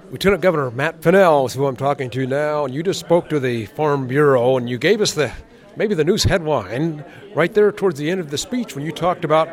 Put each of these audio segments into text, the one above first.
Lieutenant Governor Matt Pinnell is who I'm talking to now, and you just spoke to the Farm Bureau, and you gave us maybe the news headline right there towards the end of the speech when you talked about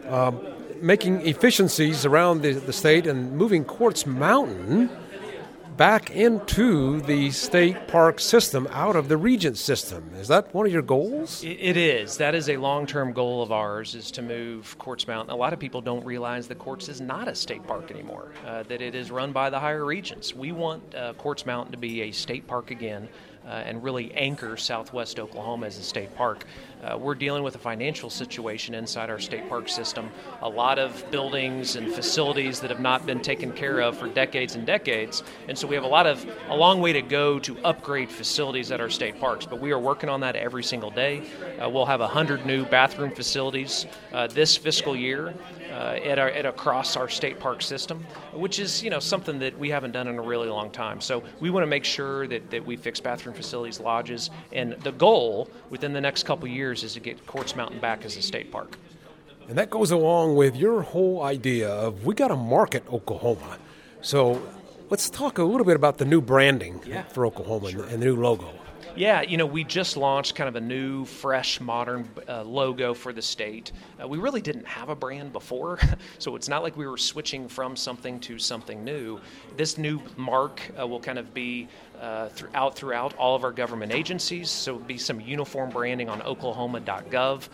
making efficiencies around the state and moving Quartz Mountain back into the state park system out of the Regent system. Is that one of your goals? It is. That is a long-term goal of ours, is to move Quartz Mountain. A lot of people don't realize that Quartz is not a state park anymore, that it is run by the higher regents. We want Quartz Mountain to be a state park again and really anchor Southwest Oklahoma as a state park. We're dealing with a financial situation inside our state park system. A lot of buildings and facilities that have not been taken care of for decades and decades. And so we have a long way to go to upgrade facilities at our state parks. But we are working on that every single day. We'll have 100 new bathroom facilities this fiscal year across our state park system, which is something that we haven't done in a really long time. So we want to make sure that we fix bathroom facilities, lodges, and the goal within the next couple of years is to get Quartz Mountain back as a state park. And that goes along with your whole idea of we got to market Oklahoma. So let's talk a little bit about the new branding for Oklahoma. Sure. And the new logo. Yeah, we just launched kind of a new, fresh, modern logo for the state. We really didn't have a brand before, so it's not like we were switching from something to something new. This new mark will kind of be throughout all of our government agencies, so it'll be some uniform branding on oklahoma.gov.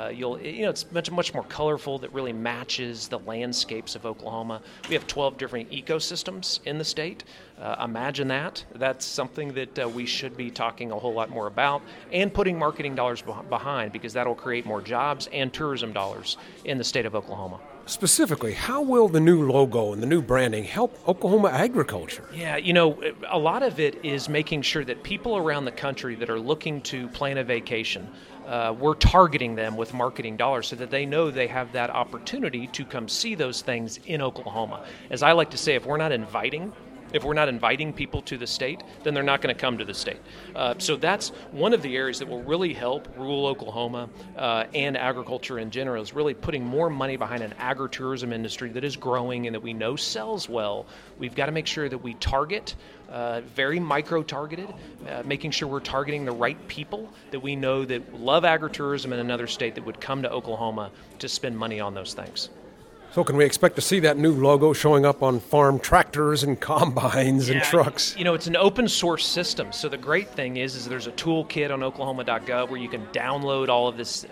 It's much more colorful, that really matches the landscapes of Oklahoma. We have 12 different ecosystems in the state. Imagine that. That's something that we should be talking a whole lot more about and putting marketing dollars behind, because that'll create more jobs and tourism dollars in the state of Oklahoma. Specifically, how will the new logo and the new branding help Oklahoma agriculture? Yeah, a lot of it is making sure that people around the country that are looking to plan a vacation, we're targeting them with marketing dollars so that they know they have that opportunity to come see those things in Oklahoma. As I like to say, if we're not inviting people to the state, then they're not going to come to the state. So that's one of the areas that will really help rural Oklahoma and agriculture in general, is really putting more money behind an agritourism industry that is growing and that we know sells well. We've got to make sure that we target, very micro-targeted, making sure we're targeting the right people that we know that love agritourism in another state that would come to Oklahoma to spend money on those things. So can we expect to see that new logo showing up on farm tractors and combines and trucks? It's an open source system. So the great thing is there's a toolkit on oklahoma.gov where you can download all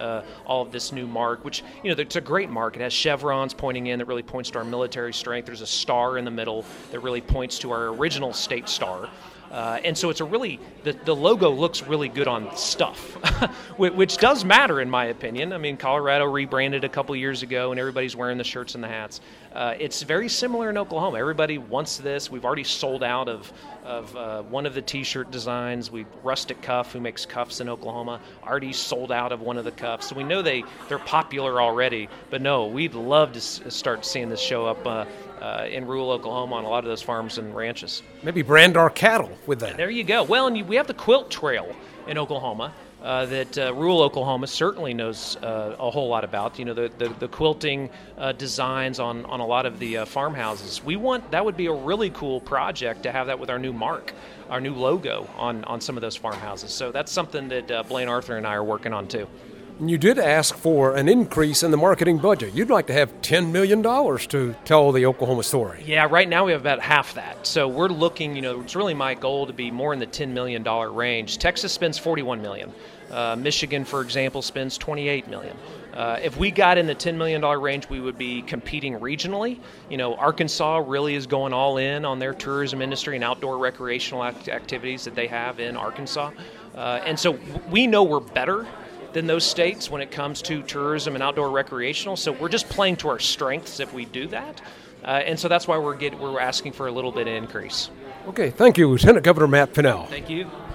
of this new mark, which, it's a great mark. It has chevrons pointing in that really points to our military strength. There's a star in the middle that really points to our original state star. And so it's the logo looks really good on stuff, which does matter in my opinion. I mean, Colorado rebranded a couple years ago and everybody's wearing the shirts and the hats. It's very similar in Oklahoma. Everybody wants this. We've already sold out of one of the t-shirt designs. Rustic Cuff, who makes cuffs in Oklahoma, already sold out of one of the cuffs. So we know they're popular already, but no, we'd love to start seeing this show up in rural Oklahoma on a lot of those farms and ranches. Maybe brand our cattle with that. There you go. Well, and we have the quilt trail in Oklahoma that rural Oklahoma certainly knows a whole lot about. The quilting designs on a lot of the farmhouses. That would be a really cool project to have that with our new mark, our new logo on some of those farmhouses. So that's something that Blaine Arthur and I are working on too. You did ask for an increase in the marketing budget. You'd like to have $10 million to tell the Oklahoma story. Yeah, right now we have about half that. So we're looking, it's really my goal to be more in the $10 million range. Texas spends $41 million. Michigan, for example, spends $28 million. If we got in the $10 million range, we would be competing regionally. Arkansas really is going all in on their tourism industry and outdoor recreational activities that they have in Arkansas. And so we know we're better than those states when it comes to tourism and outdoor recreational. So we're just playing to our strengths if we do that. And so that's why we're asking for a little bit of increase. Okay, thank you, Lieutenant Governor Matt Pinnell. Thank you.